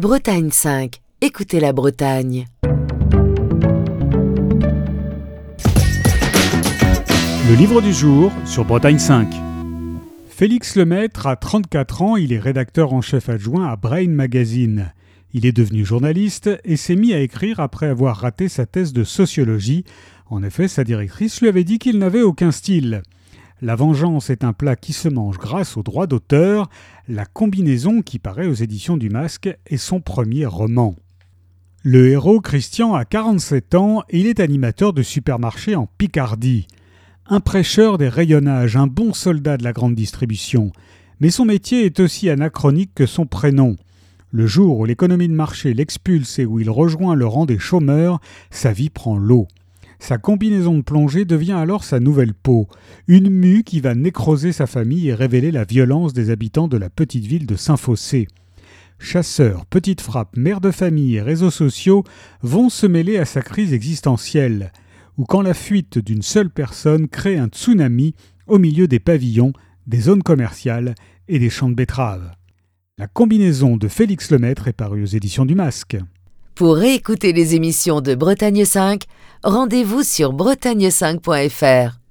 Bretagne 5. Écoutez la Bretagne. Le livre du jour sur Bretagne 5. Félix Lemaître a 34 ans, il est rédacteur en chef adjoint à Brain Magazine. Il est devenu journaliste et s'est mis à écrire après avoir raté sa thèse de sociologie. En effet, sa directrice lui avait dit qu'il n'avait aucun style. La vengeance est un plat qui se mange grâce aux droits d'auteur. La combinaison, qui paraît aux éditions du Masque, est son premier roman. Le héros, Christian, a 47 ans et il est animateur de supermarché en Picardie. Un prêcheur des rayonnages, un bon soldat de la grande distribution. Mais son métier est aussi anachronique que son prénom. Le jour où l'économie de marché l'expulse et où il rejoint le rang des chômeurs, sa vie prend l'eau. Sa combinaison de plongée devient alors sa nouvelle peau, une mue qui va nécroser sa famille et révéler la violence des habitants de la petite ville de Saint-Fossé. Chasseurs, petites frappes, mères de famille et réseaux sociaux vont se mêler à sa crise existentielle, ou quand la fuite d'une seule personne crée un tsunami au milieu des pavillons, des zones commerciales et des champs de betteraves. La combinaison de Félix Lemaître est parue aux éditions du Masque. Pour réécouter les émissions de Bretagne 5, rendez-vous sur bretagne5.fr.